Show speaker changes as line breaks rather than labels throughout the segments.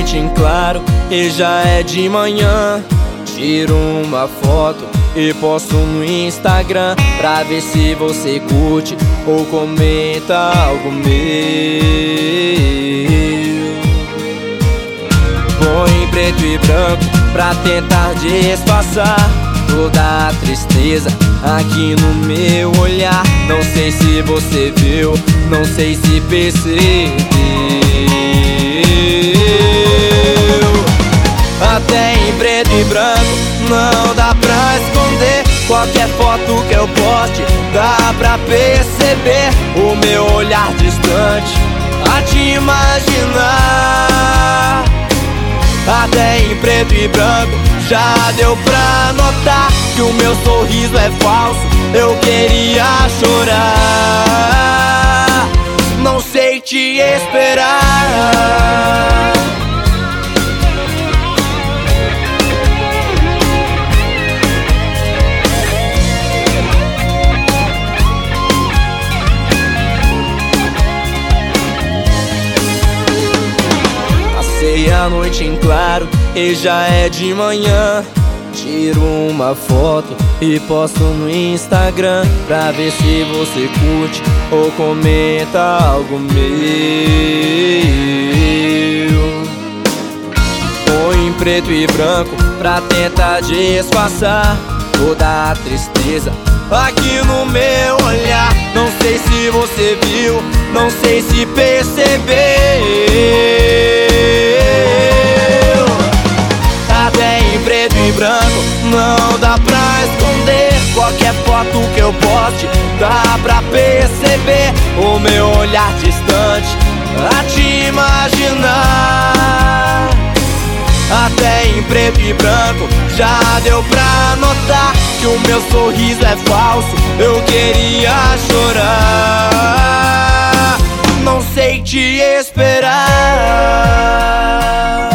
noite em claro e já é de manhã. Tiro uma foto e posto no Instagram pra ver se você curte ou comenta algo meu. Põe em preto e branco pra tentar disfarçar toda a tristeza aqui no meu olhar. Não sei se você viu, não sei se percebeu. Até em preto e branco não dá pra esconder. Qualquer foto que eu poste dá pra perceber o meu olhar distante a te imaginar. Até em preto e branco já deu pra notar que o meu sorriso é falso. Eu queria chorar, não sei te esperar. Passei a noite em claro e já é de manhã. Tiro uma foto e posto no Instagram pra ver se você curte ou comenta algo meu. Põe em preto e branco pra tentar disfarçar toda a tristeza aqui no meu olhar. Não sei se você viu, não sei se percebeu. Até em preto e branco não dá pra esconder. Qualquer foto que eu poste dá pra perceber o meu olhar distante a te imaginar. Até em preto e branco já deu pra notar que o meu sorriso é falso. Eu queria chorar, não sei te esperar.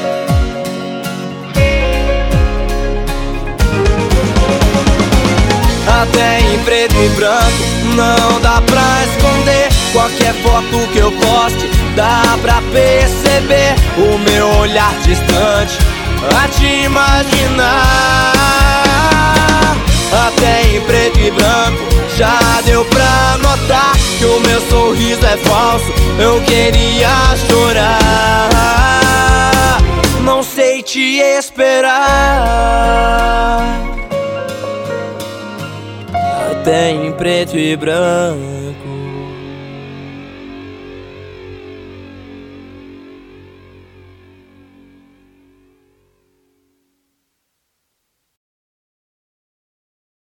Até em preto e branco não dá pra esconder. Qualquer foto que eu poste dá pra perceber o meu olhar distante a te imaginar. Até em preto e branco já deu pra notar que o meu sorriso é falso. Eu queria chorar, não sei te esperar. Até em preto e branco.